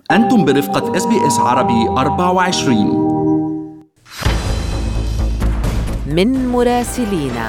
أنتم برفقة SBS عربي 24. من مراسلينا.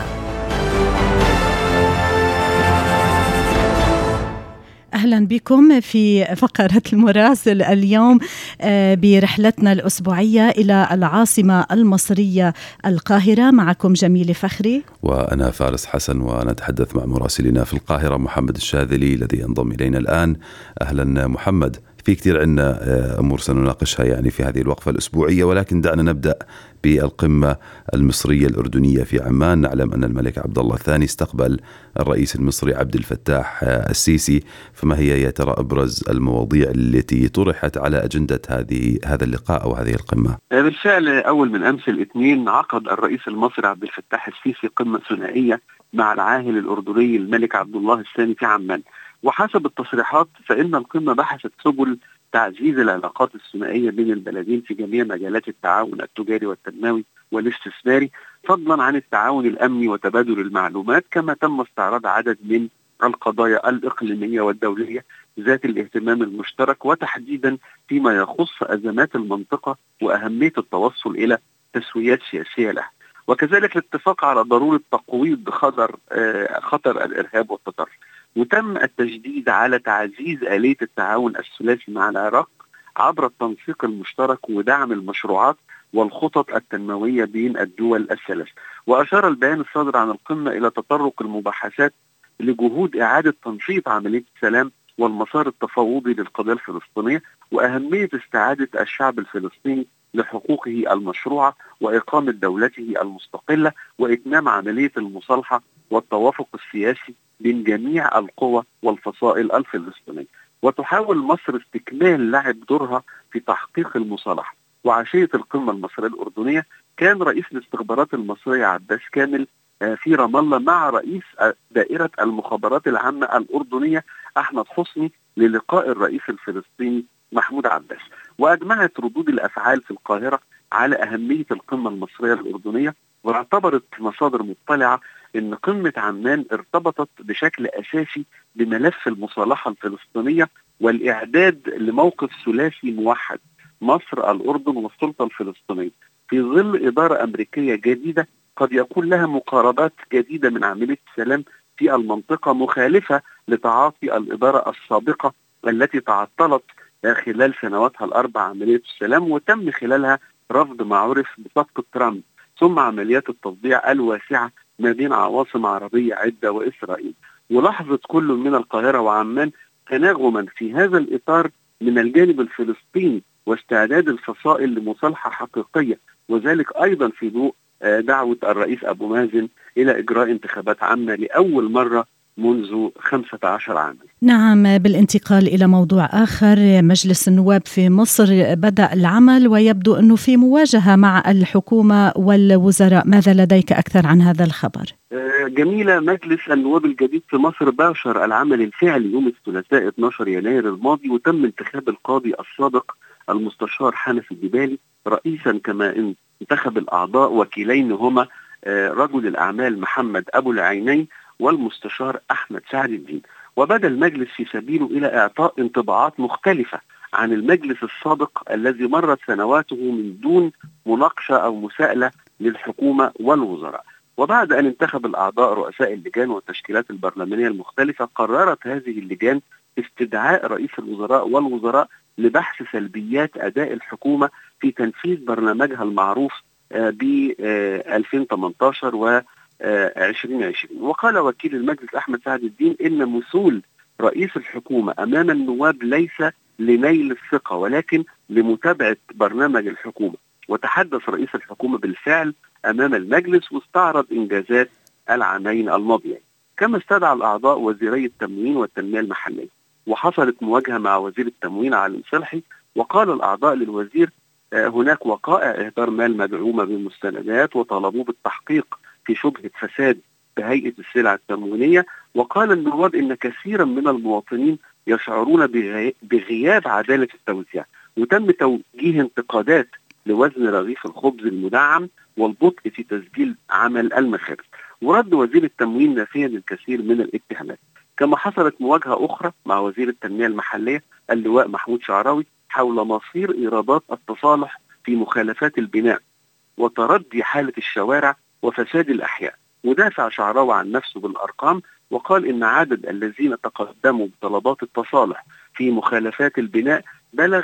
أهلا بكم في فقرة المراسل اليوم برحلتنا الأسبوعية إلى العاصمة المصرية القاهرة. معكم جميل فخري وأنا فارس حسن، ونتحدث مع مراسلنا في القاهرة محمد الشاذلي الذي ينضم إلينا الآن. أهلا محمد. في كثير عندنا أمور سنناقشها في هذه الوقفة الأسبوعية، ولكن دعنا نبدأ بالقمة المصرية الأردنية في عمان. نعلم أن الملك عبد الله الثاني استقبل الرئيس المصري عبد الفتاح السيسي، فما هي يا ترى أبرز المواضيع التي طرحت على أجندة هذا اللقاء أو هذه القمة؟ بالفعل أول من أمس الاثنين عقد الرئيس المصري عبد الفتاح السيسي قمة ثنائية مع العاهل الأردني الملك عبد الله الثاني في عمان. وحسب التصريحات فإن القمة بحثت سبل تعزيز العلاقات الثنائية بين البلدين في جميع مجالات التعاون التجاري والتنموي والاستثماري، فضلا عن التعاون الأمني وتبادل المعلومات، كما تم استعراض عدد من القضايا الإقليمية والدولية ذات الاهتمام المشترك، وتحديدا فيما يخص أزمات المنطقة وأهمية التوصل إلى تسويات سياسية لها، وكذلك الاتفاق على ضرورة تقويض خطر الإرهاب والتطرف. وتم التشديد على تعزيز آلية التعاون الثلاثي مع العراق عبر التنسيق المشترك ودعم المشروعات والخطط التنموية بين الدول الثلاث. وأشار البيان الصادر عن القمة إلى تطرق المباحثات لجهود إعادة تنشيط عملية السلام والمسار التفاوضي للقضية الفلسطينية، وأهمية استعادة الشعب الفلسطيني لحقوقه المشروعة وإقامة دولته المستقلة وإتمام عملية المصالحة والتوافق السياسي بين جميع القوى والفصائل الفلسطينية. وتحاول مصر استكمال لعب دورها في تحقيق المصالحة. وعشية القمة المصرية الأردنية كان رئيس الاستخبارات المصرية عباس كامل في رام الله مع رئيس دائرة المخابرات العامة الأردنية أحمد حسني للقاء الرئيس الفلسطيني محمود عباس. وأجمعت ردود الأفعال في القاهرة على أهمية القمة المصرية الأردنية، واعتبرت مصادر مطلعة أن قمة عمان ارتبطت بشكل أساسي بملف المصالحة الفلسطينية والإعداد لموقف ثلاثي موحد، مصر الأردن والسلطة الفلسطينية، في ظل إدارة أمريكية جديدة قد يكون لها مقاربات جديدة من عملية السلام في المنطقة، مخالفة لتعاطي الإدارة السابقة التي تعطلت خلال سنواتها الأربع عملية السلام، وتم خلالها رفض ما عرف بصفقة ترامب، ثم عمليات التطبيع الواسعة ما بين عواصم عربية عدة وإسرائيل. ولاحظت كل من القاهرة وعمان تناغما في هذا الإطار من الجانب الفلسطيني واستعداد الفصائل لمصالحة حقيقية، وذلك أيضا في ضوء دعوة الرئيس أبو مازن إلى إجراء انتخابات عامة لأول مرة منذ 15 عاما. نعم، بالانتقال إلى موضوع آخر، مجلس النواب في مصر بدأ العمل ويبدو أنه في مواجهة مع الحكومة والوزراء. ماذا لديك أكثر عن هذا الخبر؟ جميلة. مجلس النواب الجديد في مصر باشر العمل الفعلي يوم الثلاثاء 12 يناير الماضي، وتم انتخاب القاضي السابق المستشار حنفي الجبالي رئيسا، كما انتخب الأعضاء وكيلين هما رجل الأعمال محمد أبو العينين والمستشار أحمد سعد الدين. وبدأ المجلس في سبيله إلى إعطاء انطباعات مختلفة عن المجلس السابق الذي مرت سنواته من دون مناقشة أو مساءلة للحكومة والوزراء. وبعد أن انتخب الأعضاء رؤساء اللجان والتشكيلات البرلمانية المختلفة، قررت هذه اللجان استدعاء رئيس الوزراء والوزراء لبحث سلبيات أداء الحكومة في تنفيذ برنامجها المعروف ب 2018 و 2020. وقال وكيل المجلس أحمد سعد الدين إن مثول رئيس الحكومة أمام النواب ليس لنيل الثقة ولكن لمتابعة برنامج الحكومة. وتحدث رئيس الحكومة بالفعل أمام المجلس واستعرض إنجازات العامين الماضيين، كما استدعى الأعضاء وزيري التموين والتنمية المحلية. وحصلت مواجهة مع وزير التموين علي صلحي، وقال الأعضاء للوزير هناك وقائع إهدار مال مدعومة بالمستندات، وطلبوه بالتحقيق في شبهة فساد بهيئة السلع التموينية. وقال النواب إن كثيرا من المواطنين يشعرون بغياب عدالة التوزيع، وتم توجيه انتقادات لوزن رغيف الخبز المدعم والبطء في تسجيل عمل المخابز. ورد وزير التموين نافيا الكثير من الاتهامات. كما حصلت مواجهة أخرى مع وزير التنمية المحلية اللواء محمود شعراوي، حول مصير إيرادات التصالح في مخالفات البناء وتردي حالة الشوارع وفساد الأحياء. ودافع شعراوي عن نفسه بالأرقام وقال إن عدد الذين تقدموا بطلبات التصالح في مخالفات البناء بلغ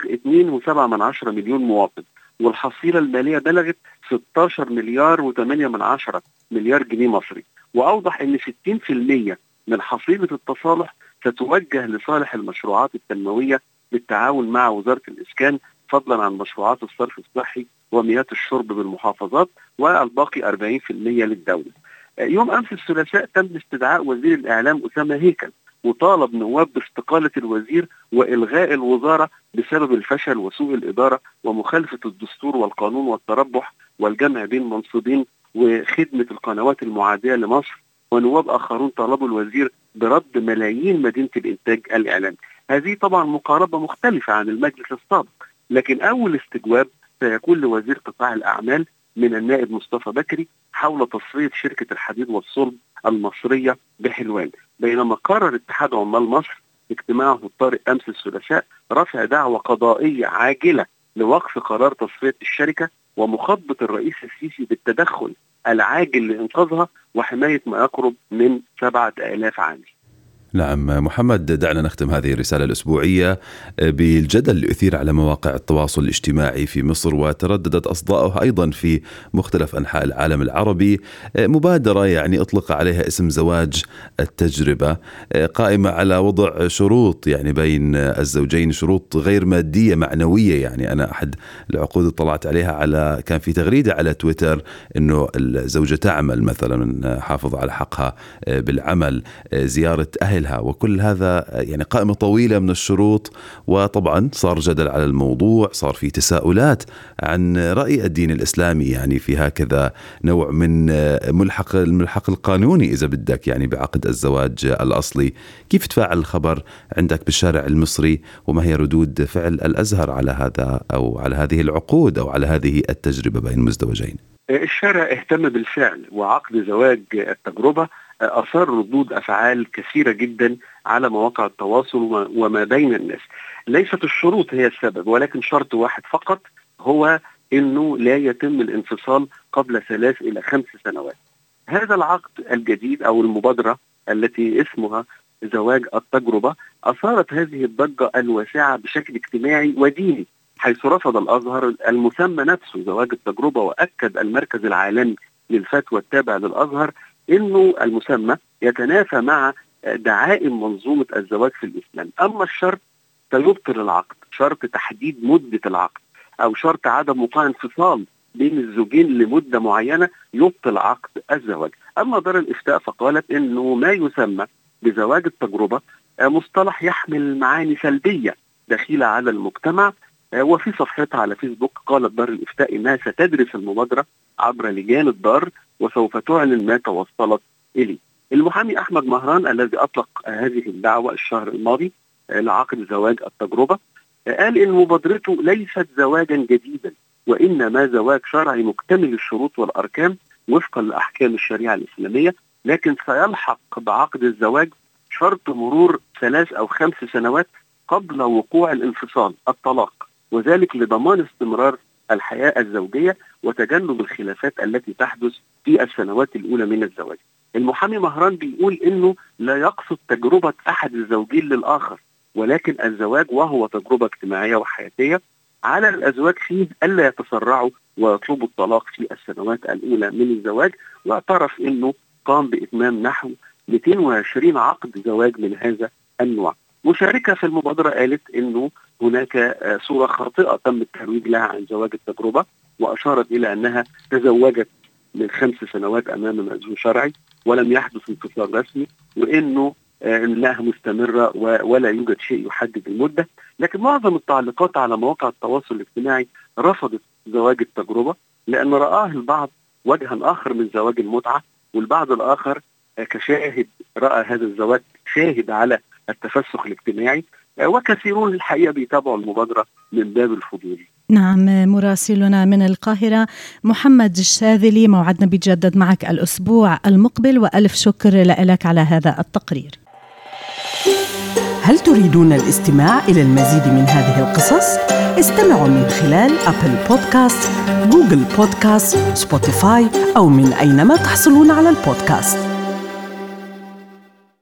2.7 مليون مواطن، والحصيلة المالية بلغت 16 مليار و8 مليار جنيه مصري. وأوضح أن 60% من حصيلة التصالح ستوجه لصالح المشروعات التنموية بالتعاون مع وزارة الإسكان، فضلا عن مشروعات الصرف الصحي ومياه الشرب بالمحافظات، والباقي 40% للدولة. يوم أمس الثلاثاء تم استدعاء وزير الإعلام أسامة هيكل، وطالب نواب باستقالة الوزير وإلغاء الوزارة بسبب الفشل وسوء الإدارة ومخالفة الدستور والقانون والتربح والجمع بين منصبين وخدمة القنوات المعادية لمصر. ونواب آخرون طالبوا الوزير برد ملايين مدينة الإنتاج الإعلامي. هذه طبعا مقاربة مختلفة عن المجلس السابق، لكن أول استجواب سيكون لوزير قطاع الأعمال من النائب مصطفى بكري حول تصفية شركة الحديد والصلب المصرية بحلوان. بينما قرر اتحاد عمال مصر اجتماعه الطارئ أمس الثلاثاء رفع دعوى قضائية عاجلة لوقف قرار تصفية الشركة ومخاطبة الرئيس السيسي بالتدخل العاجل لإنقاذها وحماية ما يقرب من 7,000 عامل. نعم محمد، دعنا نختم هذه الرسالة الأسبوعية بالجدل اللي أثير على مواقع التواصل الاجتماعي في مصر وترددت أصداؤه أيضا في مختلف أنحاء العالم العربي. مبادرة يعني أطلق عليها اسم زواج التجربة، قائمة على وضع شروط يعني بين الزوجين، شروط غير مادية معنوية. يعني أنا أحد العقود طلعت عليها كان في تغريدة على تويتر إنه الزوجة تعمل مثلا، حافظ على حقها بالعمل، زيارة أهل، وكل هذا يعني قائمة طويلة من الشروط. وطبعا صار جدل على الموضوع، صار في تساؤلات عن رأي الدين الإسلامي يعني في هكذا نوع من الملحق القانوني إذا بدك يعني بعقد الزواج الأصلي. كيف تفاعل الخبر عندك بالشارع المصري، وما هي ردود فعل الأزهر على هذا أو على هذه العقود أو على هذه التجربة بين مزدوجين؟ الشارع اهتم بالفعل، وعقد زواج التجربة أثار ردود أفعال كثيرة جدا على مواقع التواصل وما بين الناس. ليست الشروط هي السبب، ولكن شرط واحد فقط، هو أنه لا يتم الانفصال قبل 3 إلى 5 سنوات. هذا العقد الجديد أو المبادرة التي اسمها زواج التجربة أثارت هذه الضجة الواسعة بشكل اجتماعي وديني، حيث رفض الأزهر المسمى نفسه زواج التجربة، وأكد المركز العالمي للفتوى التابع للأزهر إنه المسمى يتنافى مع دعائم منظومة الزواج في الإسلام. أما الشرط فيبطل العقد، شرط تحديد مدة العقد أو شرط عدم وقوع انفصال بين الزوجين لمدة معينة يبطل عقد الزواج. أما دار الإفتاء فقالت إنه ما يسمى بزواج التجربة مصطلح يحمل معاني سلبية دخيلة على المجتمع. وفي صفحتها على فيسبوك قالت دار الإفتاء إنها ستدرس المبادرة عبر لجان الدار وسوف تعلن ما توصلت إليه. المحامي أحمد مهران الذي أطلق هذه الدعوة الشهر الماضي لعقد زواج التجربة قال إن مبادرته ليست زواجا جديدا، وإنما زواج شرعي مكتمل الشروط والأركان وفقا لأحكام الشريعة الإسلامية، لكن سيلحق بعقد الزواج شرط مرور 3 أو 5 سنوات قبل وقوع الانفصال، الطلاق، وذلك لضمان استمرار الحياة الزوجية وتجنب الخلافات التي تحدث في السنوات الأولى من الزواج. المحامي مهران بيقول إنه لا يقصد تجربة أحد الزوجين للآخر، ولكن الزواج وهو تجربة اجتماعية وحياتية على الأزواج فيه ألا يتسرعوا ويطلبوا الطلاق في السنوات الأولى من الزواج. واعترف إنه قام بإتمام نحو 220 عقد زواج من هذا النوع. مشاركة في المبادرة قالت إنه هناك صورة خاطئة تم الترويج لها عن زواج التجربة، وأشارت إلى أنها تزوجت من 5 سنوات أمام مأذون شرعي ولم يحدث انفصال رسمي، وإنه إنها مستمرة ولا يوجد شيء يحدد المدة. لكن معظم التعليقات على مواقع التواصل الاجتماعي رفضت زواج التجربة، لأن رآه البعض وجها آخر من زواج المتعة، والبعض الآخر كشاهد رأى هذا الزواج شاهد على التفسخ الاجتماعي، وكثيرون الحقيقة بيتابعوا المبادرة من باب الفضول. نعم، مراسلنا من القاهرة محمد الشاذلي، موعدنا بيتجدد معك الأسبوع المقبل، وألف شكر لك على هذا التقرير. هل تريدون الاستماع إلى المزيد من هذه القصص؟ استمعوا من خلال أبل بودكاست، جوجل بودكاست، سبوتيفاي أو من أينما تحصلون على البودكاست.